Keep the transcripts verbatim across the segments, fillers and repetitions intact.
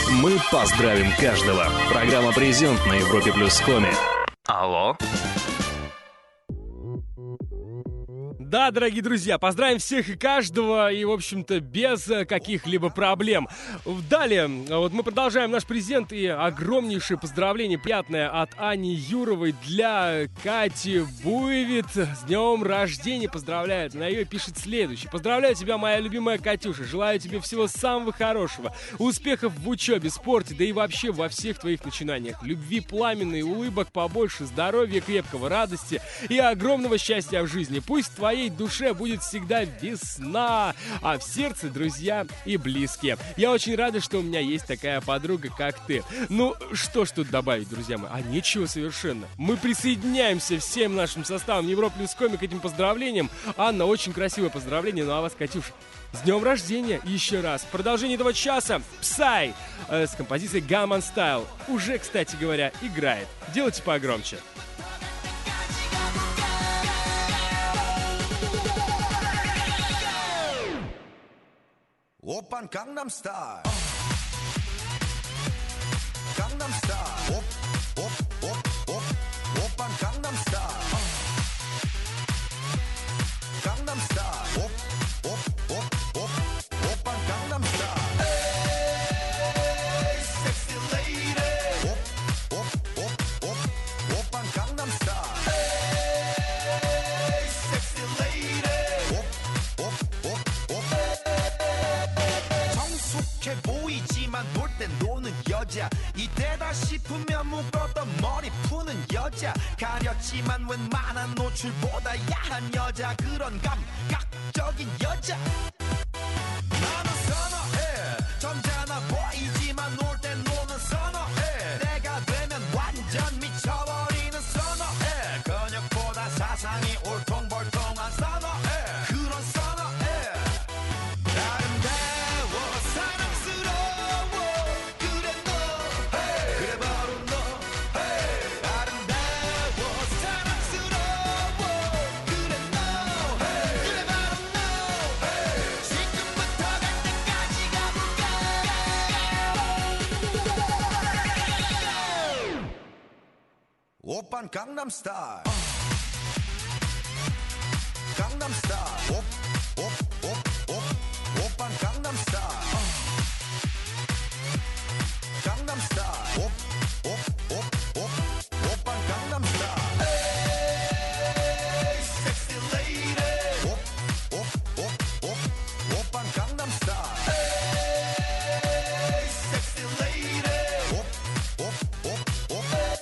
Мы поздравим каждого. Программа «Презент» на Европе Плюс Коми. Алло? Да, дорогие друзья, поздравим всех и каждого, и, в общем-то, без каких-либо проблем. Далее, вот мы продолжаем наш презент, и огромнейшее поздравление, приятное от Ани Юровой для Кати Буевит. С днем рождения поздравляет. На ее пишет следующее. Поздравляю тебя, моя любимая Катюша. Желаю тебе всего самого хорошего. Успехов в учебе, спорте, да и вообще во всех твоих начинаниях. Любви пламенной, улыбок побольше, здоровья крепкого, радости и огромного счастья в жизни. Пусть в твоей душе будет всегда весна, а в сердце друзья и близкие. Я очень рада, что у меня есть такая подруга, как ты. Ну, что ж тут добавить, друзья мои? А нечего совершенно. Мы присоединяемся всем нашим составом Европа Плюс Коми к этим поздравлениям. Анна, очень красивое поздравление, ну а вас, Катюш, с днем рождения еще раз. В продолжении этого часа Psy э, с композицией Gangnam Style уже, кстати говоря, играет. Делайте погромче. 오빤 강남 스타일 강남 스타일 오오오오 오빤 강남 스타일 강남 스타일 오오오오 오빤 강남 스타일 에이 섹시 레이디 오오오오 오빤 강남 스타일 에이 섹시 레이디 오오오오 정숙해 보이지만 놀 땐 노는 여자 이때다 싶으면 묶었던 머리 푸는 여자 가렸지만 웬만한 노출보다 야한 여자 그런 감각적인 여자 나는 선어해 점잖아 보이지만 놀 땐 노는 선어해 내가 되면 완전 미쳐버리는 선어해 근육보다 사상이 울퉁불퉁한 선어해 그런 선어해 아름다워 사랑스러워 그래 너 hey. 그래 바로 너 hey. 아름다워 사랑스러워 그래 너 hey. 그래 바로 너 hey. 지금부터 갈 때까지 가볼까 오빤 강남 스타일 강남 스타일 오오오오 오빤 강남 스타일 강남 스타일 오오오오 오빤 강남 스타일 에이 섹시 레이디 오오오오 오빤 강남 스타일 에이 섹시 레이디 오오오오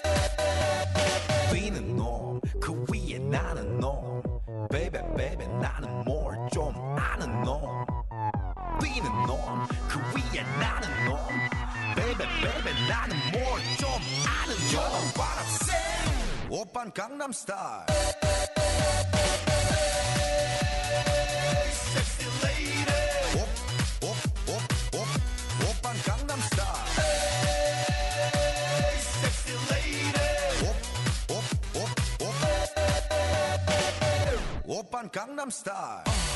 뛰는 놈 그 위에 나는 놈 베이베 베이베 나는 뭘 좀 아는 놈 뛰는 놈 그 위에 나는 놈 베이베 베이베 나는 뭘 좀 아는 놈 You know what I'm saying 오빤 강남 스타일 섹시 레이디 오오오오 오빤 강남 스타일 섹시 레이디 오오오오 오빤 강남 스타일